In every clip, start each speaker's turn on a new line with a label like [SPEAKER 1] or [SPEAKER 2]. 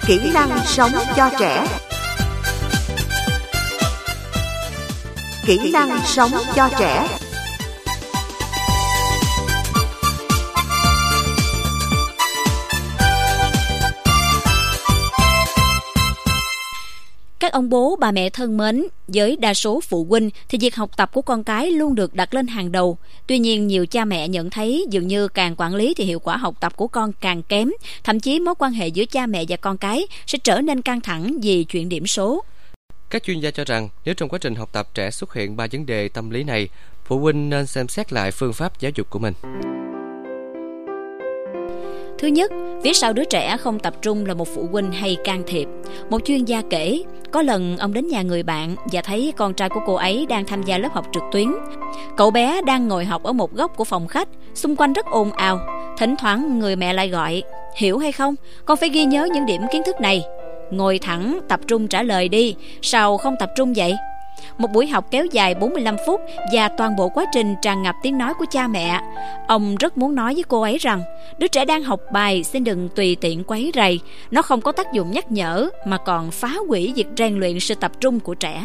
[SPEAKER 1] Kỹ năng sống cho trẻ. Kỹ năng sống cho trẻ.
[SPEAKER 2] Các ông bố, bà mẹ thân mến, với đa số phụ huynh thì việc học tập của con cái luôn được đặt lên hàng đầu. Tuy nhiên, nhiều cha mẹ nhận thấy dường như càng quản lý thì hiệu quả học tập của con càng kém. Thậm chí mối quan hệ giữa cha mẹ và con cái sẽ trở nên căng thẳng vì chuyện điểm số.
[SPEAKER 3] Các chuyên gia cho rằng nếu trong quá trình học tập trẻ xuất hiện 3 vấn đề tâm lý này, phụ huynh nên xem xét lại phương pháp giáo dục của mình.
[SPEAKER 2] Thứ nhất, phía sau đứa trẻ không tập trung là một phụ huynh hay can thiệp. Một chuyên gia kể, có lần ông đến nhà người bạn và thấy con trai của cô ấy đang tham gia lớp học trực tuyến. Cậu bé đang ngồi học ở một góc của phòng khách, xung quanh rất ồn ào. Thỉnh thoảng người mẹ lại gọi, hiểu hay không, con phải ghi nhớ những điểm kiến thức này. Ngồi thẳng, tập trung trả lời đi, sao không tập trung vậy? Một buổi học kéo dài 45 phút và toàn bộ quá trình tràn ngập tiếng nói của cha mẹ. Ông rất muốn nói với cô ấy rằng đứa trẻ đang học bài, xin đừng tùy tiện quấy rầy. Nó không có tác dụng nhắc nhở mà còn phá hủy việc rèn luyện sự tập trung của trẻ.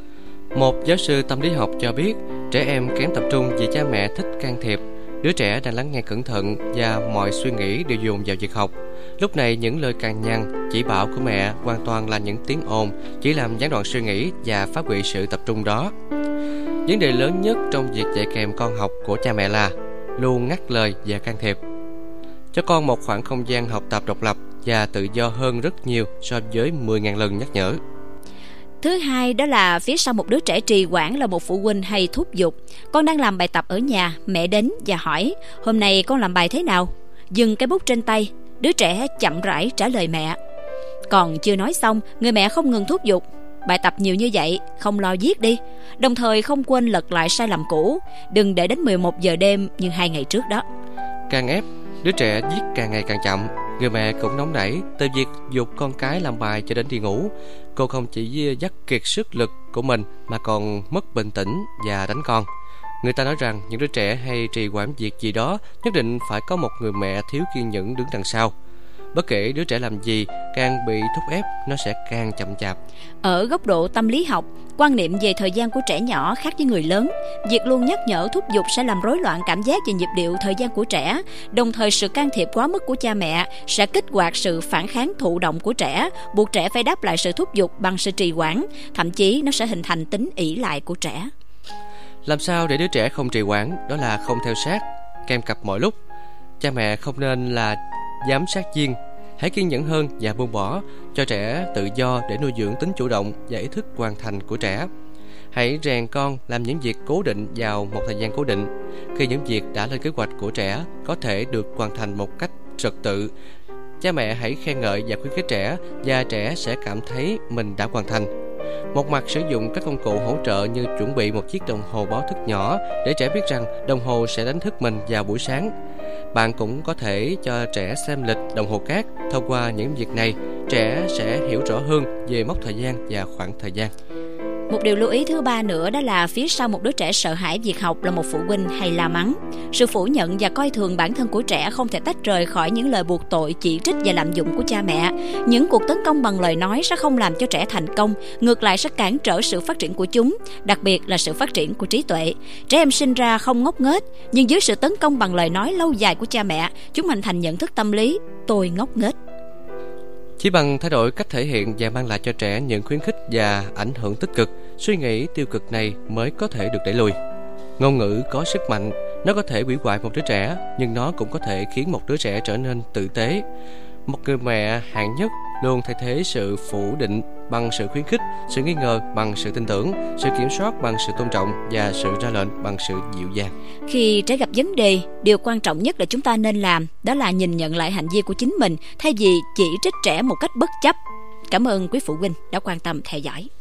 [SPEAKER 3] Một giáo sư tâm lý học cho biết trẻ em kém tập trung vì cha mẹ thích can thiệp. Đứa trẻ đang lắng nghe cẩn thận và mọi suy nghĩ đều dồn vào việc học. Lúc này những lời cằn nhằn, chỉ bảo của mẹ hoàn toàn là những tiếng ồn, chỉ làm gián đoạn suy nghĩ và phá hủy sự tập trung đó. Vấn đề lớn nhất trong việc dạy kèm con học của cha mẹ là luôn ngắt lời và can thiệp. Cho con một khoảng không gian học tập độc lập và tự do hơn rất nhiều so với 10.000 lần nhắc nhở.
[SPEAKER 2] Thứ hai, đó là phía sau một đứa trẻ trì hoãn là một phụ huynh hay thúc giục. Con đang làm bài tập ở nhà, mẹ đến và hỏi, hôm nay con làm bài thế nào? Dừng cái bút trên tay, đứa trẻ chậm rãi trả lời mẹ. Còn chưa nói xong, người mẹ không ngừng thúc giục, bài tập nhiều như vậy, không lo viết đi. Đồng thời không quên lật lại sai lầm cũ, đừng để đến 11 giờ đêm như 2 ngày trước đó.
[SPEAKER 3] Càng ép, đứa trẻ viết càng ngày càng chậm. Người mẹ cũng nóng nảy từ việc giục con cái làm bài cho đến đi ngủ. Cô không chỉ dắt kiệt sức lực của mình mà còn mất bình tĩnh và đánh con. Người ta nói rằng những đứa trẻ hay trì hoãn việc gì đó nhất định phải có một người mẹ thiếu kiên nhẫn đứng đằng sau. Bất kể đứa trẻ làm gì, càng bị thúc ép nó sẽ càng chậm chạp.
[SPEAKER 2] Ở góc độ tâm lý học, quan niệm về thời gian của trẻ nhỏ khác với người lớn. Việc luôn nhắc nhở thúc giục sẽ làm rối loạn cảm giác và nhịp điệu thời gian của trẻ. Đồng thời sự can thiệp quá mức của cha mẹ sẽ kích hoạt sự phản kháng thụ động của trẻ, buộc trẻ phải đáp lại sự thúc giục bằng sự trì hoãn. Thậm chí nó sẽ hình thành tính ỷ lại của trẻ.
[SPEAKER 3] Làm sao để đứa trẻ không trì hoãn? Đó là không theo sát, kèm cặp mọi lúc. Cha mẹ không nên là giám sát viên. Hãy kiên nhẫn hơn và buông bỏ, cho trẻ tự do để nuôi dưỡng tính chủ động và ý thức hoàn thành của trẻ. Hãy rèn con làm những việc cố định vào một thời gian cố định. Khi những việc đã lên kế hoạch của trẻ có thể được hoàn thành một cách trật tự, cha mẹ hãy khen ngợi và khuyến khích trẻ, và trẻ sẽ cảm thấy mình đã hoàn thành. Một mặt sử dụng các công cụ hỗ trợ như chuẩn bị một chiếc đồng hồ báo thức nhỏ để trẻ biết rằng đồng hồ sẽ đánh thức mình vào buổi sáng. Bạn cũng có thể cho trẻ xem lịch đồng hồ cát. Thông qua những việc này, trẻ sẽ hiểu rõ hơn về mốc thời gian và khoảng thời gian.
[SPEAKER 2] Một điều lưu ý thứ ba nữa đó là phía sau một đứa trẻ sợ hãi việc học là một phụ huynh hay la mắng. Sự phủ nhận và coi thường bản thân của trẻ không thể tách rời khỏi những lời buộc tội, chỉ trích và lạm dụng của cha mẹ. Những cuộc tấn công bằng lời nói sẽ không làm cho trẻ thành công, ngược lại sẽ cản trở sự phát triển của chúng, đặc biệt là sự phát triển của trí tuệ. Trẻ em sinh ra không ngốc nghếch, nhưng dưới sự tấn công bằng lời nói lâu dài của cha mẹ, chúng hình thành nhận thức tâm lý tôi ngốc nghếch.
[SPEAKER 3] Chỉ bằng thay đổi cách thể hiện và mang lại cho trẻ những khuyến khích và ảnh hưởng tích cực, suy nghĩ tiêu cực này mới có thể được đẩy lùi. Ngôn ngữ có sức mạnh, nó có thể hủy hoại một đứa trẻ, nhưng nó cũng có thể khiến một đứa trẻ trở nên tử tế. Một người mẹ hạng nhất luôn thay thế sự phủ định bằng sự khuyến khích, sự nghi ngờ bằng sự tin tưởng, sự kiểm soát bằng sự tôn trọng và sự ra lệnh bằng sự dịu dàng.
[SPEAKER 2] Khi trẻ gặp vấn đề, điều quan trọng nhất là chúng ta nên làm đó là nhìn nhận lại hành vi của chính mình thay vì chỉ trích trẻ một cách bất chấp. Cảm ơn quý phụ huynh đã quan tâm theo dõi.